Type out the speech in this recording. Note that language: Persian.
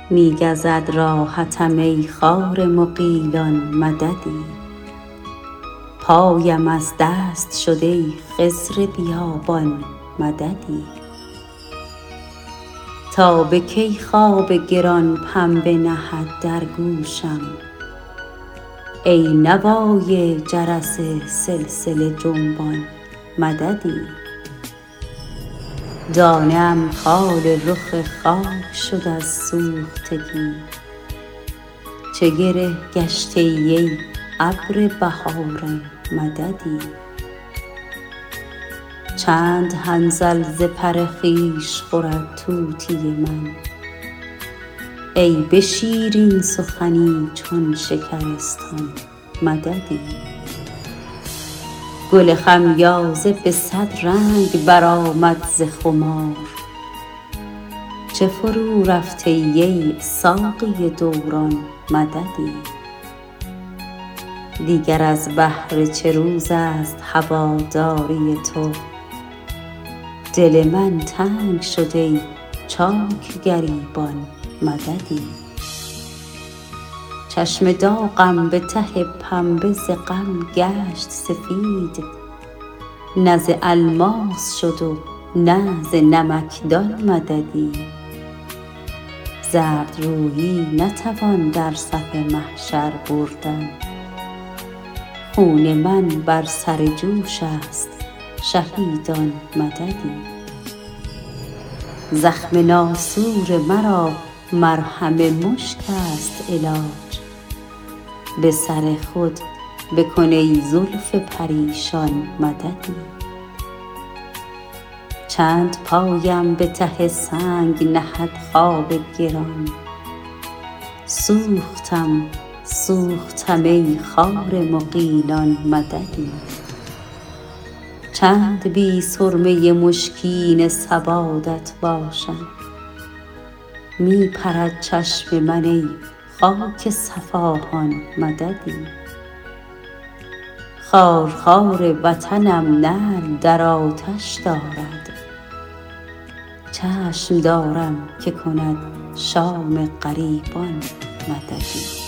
می‌گزد راحتم ای خار مغیلان مددی. پایم از دست شد ای خضر بیابان مددی. تا به کی خواب گران پنبه نهد در گوشم، ای نوای جرس سلسله جنبان مددی. دانه ام خال رخ خاک شد از سوختگی، چه گره گشته ای ای ابر بهاران مددی. چند حنظل ز پر خویش خورد طوطی من، ای به شیرین سخنی چون شکرستان مددی. گل خمیازه به صد رنگ برآمد ز خمار، چه فرو رفته ای ای ساقی دوران مددی. دیگر از بهر چه روز است هواداری تو، دل من تنگ شد ای چاک گریبان مددی. چشم داغم به ته پنبه ز غم گشت سفید، نه ز الماس شد و نه ز نمکدان مددی. زردرویی نتوان در صف محشر بردن، خون من بر سر جوش است شهیدان مددی. زخم ناسور مرا مرهم مشک است علاج، به سر خود بکن ای زلف پریشان مددی. چند پایم به ته سنگ نهد خواب گران، سوختم ای خار مغیلان مددی. چند بی سرمه مشکین سوادت باشم، می پرد چشم من ای خاک صفاهان مددی. خارخار وطنم نعل در آتش دارد، چشم دارم که کند شام غریبان مددی.